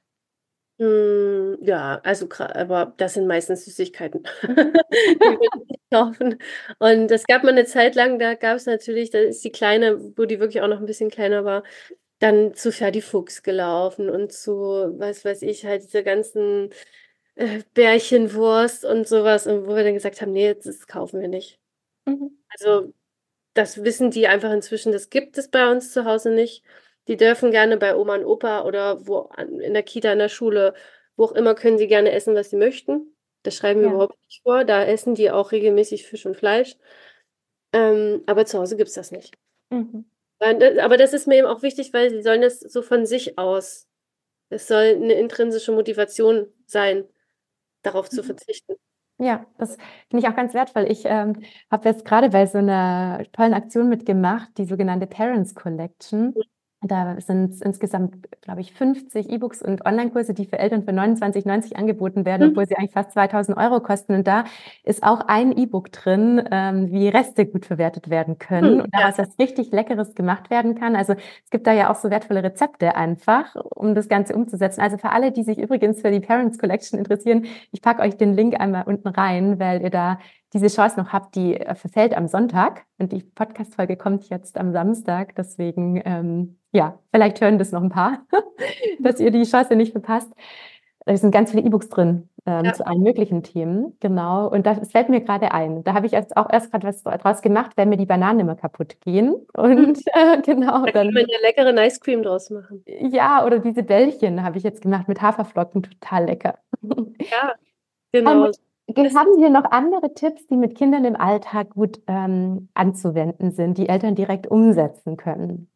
Hm, ja, also gra aber das sind meistens Süßigkeiten. Mhm. Die will ich nicht kaufen. Und es gab mal eine Zeit lang, da gab es natürlich, da ist die Kleine, wo die wirklich auch noch ein bisschen kleiner war, dann zu Ferdi-Fuchs gelaufen und zu, was weiß ich, halt diese ganzen äh, Bärchenwurst und sowas, und wo wir dann gesagt haben, nee, das kaufen wir nicht. Mhm. Also das wissen die einfach inzwischen, das gibt es bei uns zu Hause nicht. Die dürfen gerne bei Oma und Opa oder wo an- in der Kita, in der Schule, wo auch immer, können sie gerne essen, was sie möchten. Das schreiben wir Ja. überhaupt nicht vor. Da essen die auch regelmäßig Fisch und Fleisch. Ähm, aber zu Hause gibt es das nicht. Mhm. Weil das- Aber das ist mir eben auch wichtig, weil sie sollen das so von sich aus. Es soll eine intrinsische Motivation sein, darauf zu Mhm. verzichten. Ja, das finde ich auch ganz wertvoll. Ich ähm, habe jetzt gerade bei so einer tollen Aktion mitgemacht, die sogenannte Parents Collection. Da sind es insgesamt, glaube ich, fünfzig E-Books und Online-Kurse, die für Eltern für neunundzwanzig neunzig angeboten werden, Mhm. obwohl sie eigentlich fast zweitausend Euro kosten. Und da ist auch ein E-Book drin, ähm, wie Reste gut verwertet werden können Mhm. und Ja, daraus was richtig Leckeres gemacht werden kann. Also es gibt da ja auch so wertvolle Rezepte einfach, um das Ganze umzusetzen. Also für alle, die sich übrigens für die Parents Collection interessieren, ich packe euch den Link einmal unten rein, weil ihr da diese Chance noch habt, die äh, verfällt am Sonntag und die Podcast-Folge kommt jetzt am Samstag. Deswegen, ähm, ja, vielleicht hören das noch ein paar, dass ihr die Chance nicht verpasst. Da sind ganz viele E-Books drin ähm, Ja. zu allen möglichen Themen. Genau. Und das fällt mir gerade ein. Da habe ich jetzt auch erst gerade was draus gemacht, wenn mir die Bananen immer kaputt gehen. Und äh, genau, Da kann dann, man ja leckeren Ice Cream draus machen. ja, oder diese Bällchen habe ich jetzt gemacht mit Haferflocken, total lecker. Ja, genau. Almut, haben wir noch andere Tipps, die mit Kindern im Alltag gut ähm, anzuwenden sind, die Eltern direkt umsetzen können?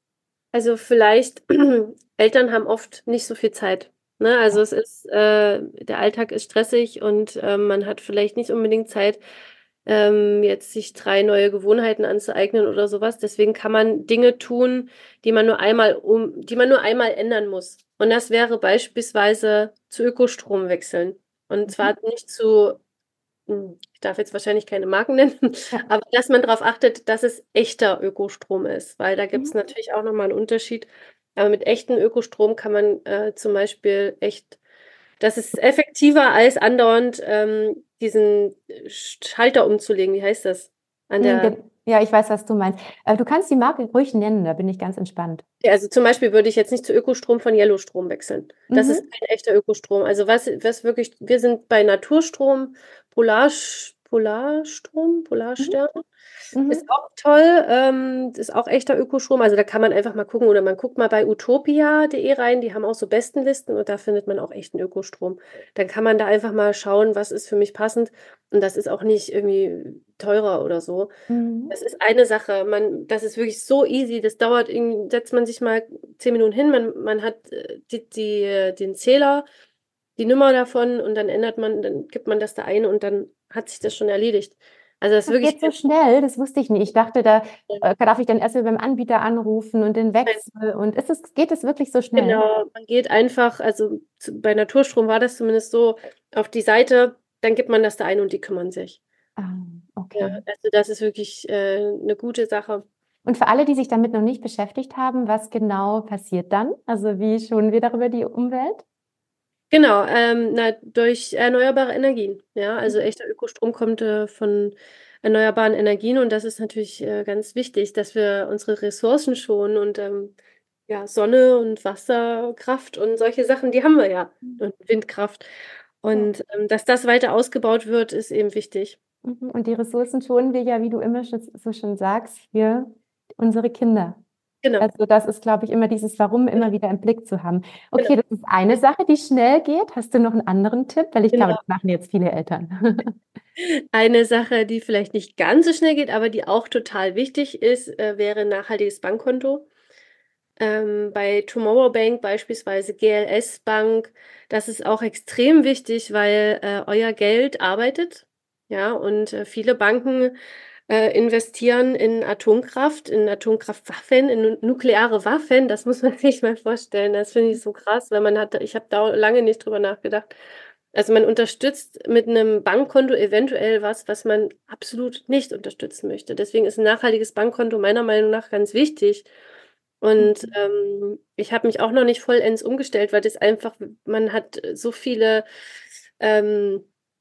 Also vielleicht, Eltern haben oft nicht so viel Zeit. Ne? Also es ist, äh, der Alltag ist stressig und ähm, man hat vielleicht nicht unbedingt Zeit, ähm, jetzt sich drei neue Gewohnheiten anzueignen oder sowas. Deswegen kann man Dinge tun, die man nur einmal um, die man nur einmal ändern muss. Und das wäre beispielsweise zu Ökostrom wechseln. Und zwar nicht zu hm, ich darf jetzt wahrscheinlich keine Marken nennen, Ja. aber dass man darauf achtet, dass es echter Ökostrom ist, weil da gibt es Mhm. natürlich auch nochmal einen Unterschied. Aber mit echtem Ökostrom kann man äh, zum Beispiel echt, das ist effektiver als andauernd ähm, diesen Schalter umzulegen. Wie heißt das? An Mhm, der, ge- Ja, ich weiß, was du meinst. Äh, du kannst die Marke ruhig nennen, da bin ich ganz entspannt. ja, also zum Beispiel würde ich jetzt nicht zu Ökostrom von Yellowstrom wechseln. Das ist Mhm. kein echter Ökostrom. Also was, was wirklich, wir sind bei Naturstrom, Polar, Polarstrom, Mhm. Polarstern. Ist Mhm. auch toll, ähm, ist auch echter Ökostrom. Also da kann man einfach mal gucken oder man guckt mal bei utopia punkt de rein, die haben auch so Bestenlisten und da findet man auch echten Ökostrom. Dann kann man da einfach mal schauen, was ist für mich passend und das ist auch nicht irgendwie teurer oder so. Mhm. Das ist eine Sache, man, das ist wirklich so easy, das dauert irgendwie, setzt man sich mal zehn Minuten hin, man, man hat äh, die, die, äh, den Zähler, die Nummer davon und dann ändert man, dann gibt man das da ein und dann hat sich das schon erledigt. Also das ist Das wirklich geht so schnell, das wusste ich nicht. Ich dachte, da äh, darf ich dann erst mal beim Anbieter anrufen und den Wechsel. Und ist es, geht es wirklich so schnell? genau, man geht einfach, also zu, bei Naturstrom war das zumindest so, auf die Seite, dann gibt man das da ein und die kümmern sich. Ah, Ja, okay. also das ist wirklich äh, eine gute Sache. Und für alle, die sich damit noch nicht beschäftigt haben, was genau passiert dann? Also wie schonen wir darüber die Umwelt? Genau, ähm, na, durch erneuerbare Energien. Ja, also echter Ökostrom kommt äh, von erneuerbaren Energien und das ist natürlich äh, ganz wichtig, dass wir unsere Ressourcen schonen und ähm, ja, Sonne und Wasserkraft und solche Sachen, die haben wir ja und Windkraft. Ja. Und ähm, dass das weiter ausgebaut wird, ist eben wichtig. Mhm. Und die Ressourcen schonen wir ja, wie du immer schon, so schon sagst, für unsere Kinder. Genau, Also das ist, glaube ich, immer dieses Warum immer genau, wieder im Blick zu haben. genau. Okay, das ist eine Sache, die schnell geht. Hast du noch einen anderen Tipp? Weil ich glaube, Genau. das machen jetzt viele Eltern. Eine Sache, die vielleicht nicht ganz so schnell geht, aber die auch total wichtig ist, äh, wäre ein nachhaltiges Bankkonto. Ähm, bei Tomorrow Bank beispielsweise, G L S Bank, das ist auch extrem wichtig, weil äh, euer Geld arbeitet. Ja, und äh, viele Banken äh, investieren in Atomkraft, in Atomkraftwaffen, in nu nukleare Waffen. Das muss man sich mal vorstellen. Das finde ich so krass, weil man hat, ich habe da lange nicht drüber nachgedacht. Also man unterstützt mit einem Bankkonto eventuell was, was man absolut nicht unterstützen möchte. Deswegen ist ein nachhaltiges Bankkonto meiner Meinung nach ganz wichtig. Und Mhm. ähm, ich habe mich auch noch nicht vollends umgestellt, weil das einfach, man hat so viele, ähm,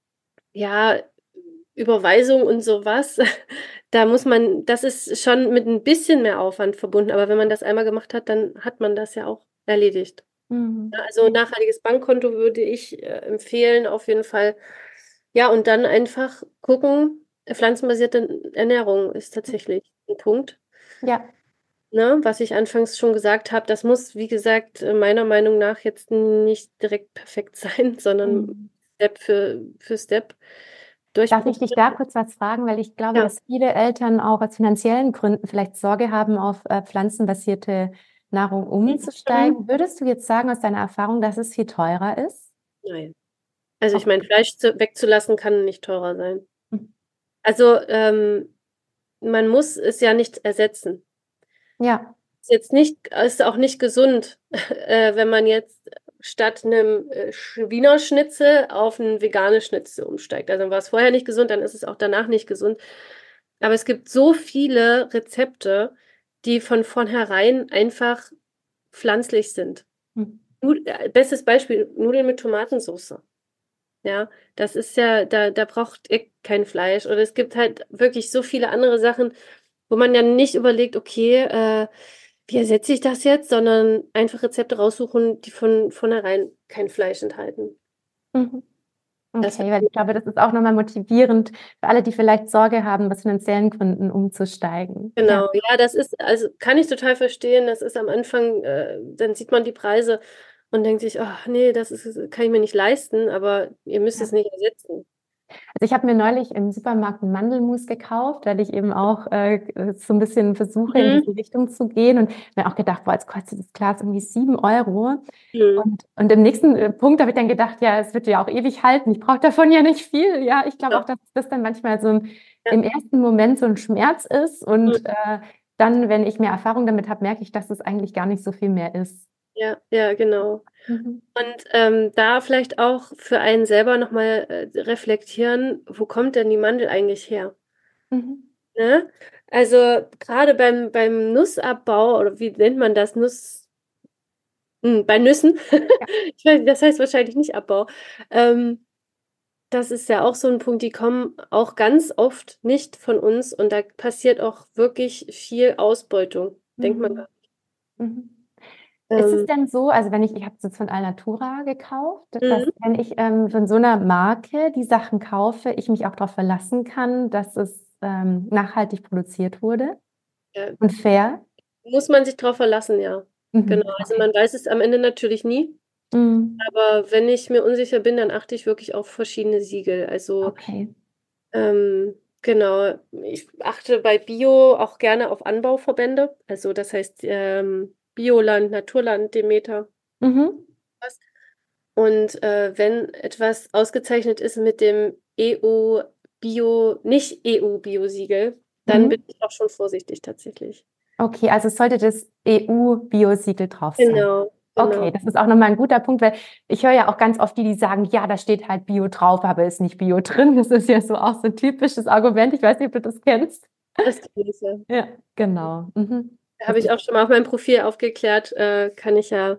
ja, Überweisungen und sowas. Da muss man, das ist schon mit ein bisschen mehr Aufwand verbunden, aber wenn man das einmal gemacht hat, dann hat man das ja auch erledigt. Ja, Mhm. also ein nachhaltiges Bankkonto würde ich äh, empfehlen, auf jeden Fall. Ja, und dann einfach gucken, äh, pflanzenbasierte Ernährung ist tatsächlich ein Punkt. Ja. Ne, was ich anfangs schon gesagt habe, das muss, wie gesagt, äh, meiner Meinung nach jetzt nicht direkt perfekt sein, sondern Mhm. Step für, für Step Darf ich dich durchprobieren. da kurz was fragen? Weil ich glaube, Ja. dass viele Eltern auch aus finanziellen Gründen vielleicht Sorge haben, auf äh, pflanzenbasierte Nahrung Mhm. umzusteigen. Würdest du jetzt sagen, aus deiner Erfahrung, dass es viel teurer ist? Nein. Also ich Okay. meine, Fleisch zu, wegzulassen kann nicht teurer sein. Mhm. Also ähm, man muss es ja nicht ersetzen. Ja. Ist jetzt nicht, ist auch nicht gesund, äh, wenn man jetzt statt einem äh, Sch- Wiener Schnitzel auf ein veganes Schnitzel umsteigt. Also war es vorher nicht gesund, dann ist es auch danach nicht gesund. Aber es gibt so viele Rezepte, die von vornherein einfach pflanzlich sind. Mhm. Nud- äh, Bestes Beispiel, Nudeln mit Tomatensauce. Ja, das ist ja, da, da braucht ihr kein Fleisch. Oder es gibt halt wirklich so viele andere Sachen, wo man ja nicht überlegt, okay, äh, wie ersetze ich das jetzt, sondern einfach Rezepte raussuchen, die von vornherein kein Fleisch enthalten. Mhm. Das Okay, weil ich glaube, das ist auch nochmal motivierend für alle, die vielleicht Sorge haben, aus finanziellen Gründen umzusteigen. Ja. Genau, ja, das ist, also kann ich total verstehen. Das ist am Anfang, äh, dann sieht man die Preise und denkt sich, ach nee, das ist, kann ich mir nicht leisten, aber ihr müsst Ja. es nicht ersetzen. Also ich habe mir neulich im Supermarkt einen Mandelmus gekauft, weil ich eben auch äh, so ein bisschen versuche, in Mhm. diese Richtung zu gehen und mir auch gedacht, boah, jetzt kostet das Glas irgendwie sieben Euro. Mhm. Und, und im nächsten äh, Punkt habe ich dann gedacht, ja, es wird ja auch ewig halten. Ich brauche davon ja nicht viel. Ja, ich glaube Ja. auch, dass das dann manchmal so ein, Ja. im ersten Moment so ein Schmerz ist. Und Mhm. äh, dann, wenn ich mehr Erfahrung damit habe, merke ich, dass es eigentlich gar nicht so viel mehr ist. Ja, ja, genau. Mhm. Und ähm, da vielleicht auch für einen selber nochmal äh, reflektieren, wo kommt denn die Mandel eigentlich her? Mhm. Ne? Also gerade beim, beim Nussabbau, oder wie nennt man das? Nuss, hm, bei Nüssen, Ja. ich weiß, das heißt wahrscheinlich nicht Abbau. Ähm, das ist ja auch so ein Punkt, die kommen auch ganz oft nicht von uns und da passiert auch wirklich viel Ausbeutung, denkt man Mhm. gar Mhm. nicht. Ist es Ähm, denn so, also wenn ich, ich habe es jetzt von Alnatura gekauft, dass mhm. wenn ich ähm, von so einer Marke die Sachen kaufe, ich mich auch darauf verlassen kann, dass es ähm, nachhaltig produziert wurde Ja, und fair? muss man sich drauf verlassen, ja. Genau, Mhm. also Okay. man weiß es am Ende natürlich nie, Mhm. aber wenn ich mir unsicher bin, dann achte ich wirklich auf verschiedene Siegel. Also Okay. ähm, genau, ich achte bei Bio auch gerne auf Anbauverbände. Also das heißt ähm, Bioland, Naturland, Demeter. Mhm. Was. Und äh, wenn etwas ausgezeichnet ist mit dem E U-Bio, nicht E U-Bio-Siegel, dann bin Mhm. ich auch schon vorsichtig tatsächlich. Okay, also es sollte das E U-Biosiegel drauf sein. Genau, Okay, genau. das ist auch nochmal ein guter Punkt, weil ich höre ja auch ganz oft die, die sagen, ja, da steht halt Bio drauf, aber ist nicht Bio drin. Das ist ja so auch so ein typisches Argument. Ich weiß nicht, ob du das kennst. Das kenne ich ja. Ja, genau. Mhm. Da Das habe ich ist, auch schon mal auf meinem Profil aufgeklärt, äh, kann ich ja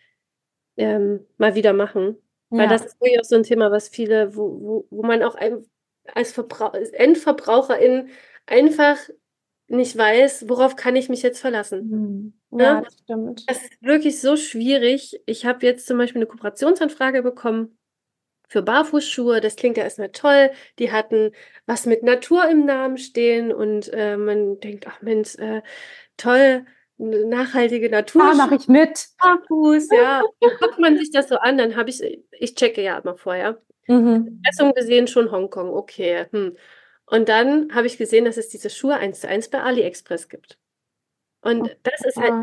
ähm, mal wieder machen. Weil das ja. ist wirklich auch so ein Thema, was viele, wo, wo, wo man auch ein, als Verbrauch, als Endverbraucherin einfach nicht weiß, worauf kann ich mich jetzt verlassen. Mhm. Ja, Ne? das stimmt. Das ist wirklich so schwierig. Ich habe jetzt zum Beispiel eine Kooperationsanfrage bekommen für Barfußschuhe. Das klingt ja erstmal toll. Die hatten was mit Natur im Namen stehen und äh, man denkt, ach Mensch, äh, toll, n- nachhaltige Da Naturschuhe, mache ich mit. Barfuß, ja. Dann guckt man sich das so an, dann habe ich, ich checke ja immer vorher. Mhm. Messung gesehen, schon Hongkong, okay. Hm. Und dann habe ich gesehen, dass es diese Schuhe eins zu eins bei AliExpress gibt. Und das ist halt Ah,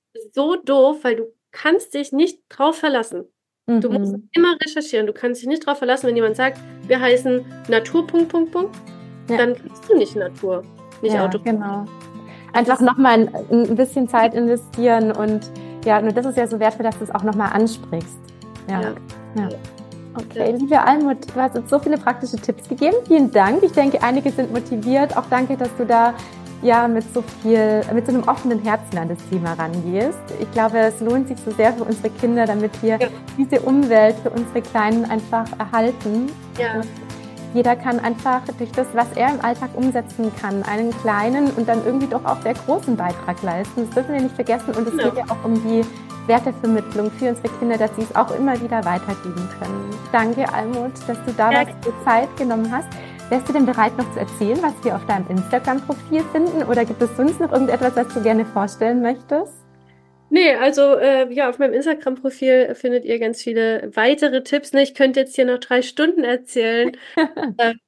so doof, weil du kannst dich nicht drauf verlassen. Du musst mhm. immer recherchieren. Du kannst dich nicht drauf verlassen, wenn jemand sagt, wir heißen Natur, Punkt, Punkt, Punkt, Ja, dann kriegst du nicht Natur, nicht ja, Auto. genau. Das Einfach ist, nochmal ein, ein bisschen Zeit investieren und ja, nur das ist ja so wertvoll, dass du es auch nochmal ansprichst. Ja, ja, ja. ja, Okay, liebe Almut, du hast uns so viele praktische Tipps gegeben. Vielen Dank. Ich denke, einige sind motiviert. Auch danke, dass du da ja mit so viel, mit so einem offenen Herzen an das Thema rangehst. Ich glaube, es lohnt sich so sehr für unsere Kinder, damit wir ja, diese Umwelt für unsere Kleinen einfach erhalten. ja, Und jeder kann einfach durch das, was er im Alltag umsetzen kann, einen kleinen und dann irgendwie doch auch sehr großen Beitrag leisten. Das dürfen wir nicht vergessen. Und es genau. geht ja auch um die Wertevermittlung für unsere Kinder, dass sie es auch immer wieder weitergeben können. Danke, Almut, dass du da Ja. warst, dir Zeit genommen hast. Wärst du denn bereit, noch zu erzählen, was wir auf deinem Instagram-Profil finden? Oder gibt es sonst noch irgendetwas, was du gerne vorstellen möchtest? Nee, also äh, ja, auf meinem Instagram-Profil findet ihr ganz viele weitere Tipps. Ne? Ich könnte jetzt hier noch drei Stunden erzählen. Ähm,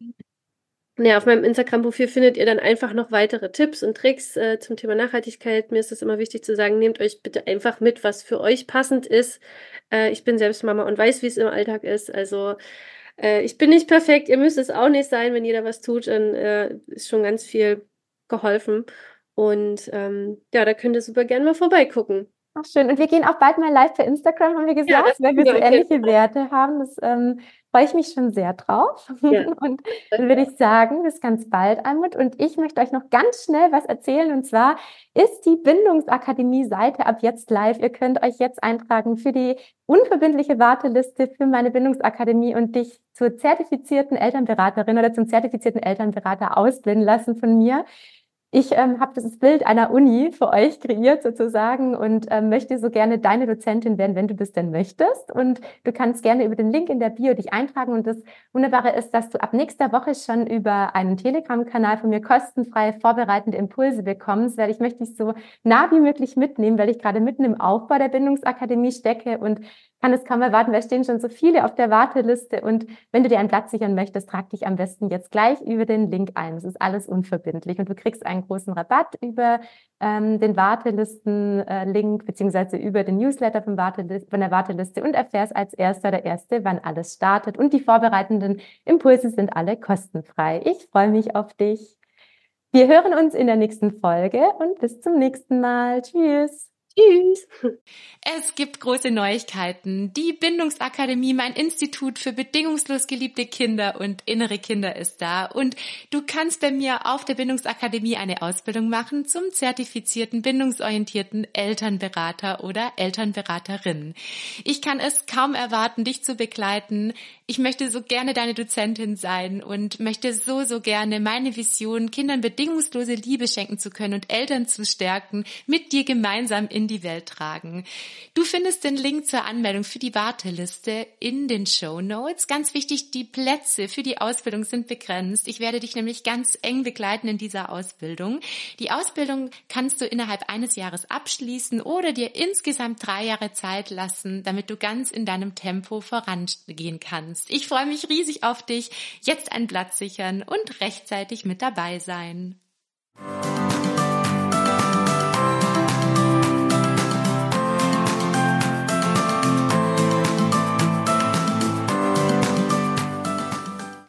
nee, auf meinem Instagram-Profil findet ihr dann einfach noch weitere Tipps und Tricks äh, zum Thema Nachhaltigkeit. Mir ist es immer wichtig zu sagen, nehmt euch bitte einfach mit, was für euch passend ist. Äh, ich bin selbst Mama und weiß, wie es im Alltag ist. Also äh, ich bin nicht perfekt, ihr müsst es auch nicht sein. Wenn jeder was tut, dann äh, ist schon ganz viel geholfen. Und ähm, ja, da könnt ihr super gerne mal vorbeigucken. Ach, schön. Und wir gehen auch bald mal live für Instagram, haben wir Ja, gesagt, das weil tun wir wir so auf jeden ähnliche Fall. Werte haben. Das ähm, freue ich mich schon sehr drauf. Ja. Und dann würde ich sagen, bis ganz bald, Almut. Und ich möchte euch noch ganz schnell was erzählen. Und zwar ist die Bindungsakademie-Seite ab jetzt live. Ihr könnt euch jetzt eintragen für die unverbindliche Warteliste für meine Bindungsakademie und dich zur zertifizierten Elternberaterin oder zum zertifizierten Elternberater ausbilden lassen von mir. Ich ähm, habe dieses Bild einer Uni für euch kreiert sozusagen und ähm, möchte so gerne deine Dozentin werden, wenn du das denn möchtest. Und du kannst gerne über den Link in der Bio dich eintragen. Und das Wunderbare ist, dass du ab nächster Woche schon über einen Telegram-Kanal von mir kostenfrei vorbereitende Impulse bekommst, weil ich möchte dich so nah wie möglich mitnehmen, weil ich gerade mitten im Aufbau der Bindungsakademie stecke und kann es kaum erwarten, weil es stehen schon so viele auf der Warteliste. Und wenn du dir einen Platz sichern möchtest, trag dich am besten jetzt gleich über den Link ein. Es ist alles unverbindlich und du kriegst einen großen Rabatt über ähm, den Wartelisten-Link beziehungsweise über den Newsletter von, Wartelist, von der Warteliste und erfährst als Erster der Erste, wann alles startet. Und die vorbereitenden Impulse sind alle kostenfrei. Ich freue mich auf dich. Wir hören uns in der nächsten Folge und bis zum nächsten Mal. Tschüss. Tschüss. Es gibt große Neuigkeiten. Die Bindungsakademie, mein Institut für bedingungslos geliebte Kinder und innere Kinder, ist da. Und du kannst bei mir auf der Bindungsakademie eine Ausbildung machen zum zertifizierten bindungsorientierten Elternberater oder Elternberaterin. Ich kann es kaum erwarten, dich zu begleiten. Ich möchte so gerne deine Dozentin sein und möchte so, so gerne meine Vision, Kindern bedingungslose Liebe schenken zu können und Eltern zu stärken, mit dir gemeinsam in die Welt tragen. Du findest den Link zur Anmeldung für die Warteliste in den Shownotes. Ganz wichtig, die Plätze für die Ausbildung sind begrenzt. Ich werde dich nämlich ganz eng begleiten in dieser Ausbildung. Die Ausbildung kannst du innerhalb eines Jahres abschließen oder dir insgesamt drei Jahre Zeit lassen, damit du ganz in deinem Tempo vorangehen kannst. Ich freue mich riesig auf dich. Jetzt einen Platz sichern und rechtzeitig mit dabei sein.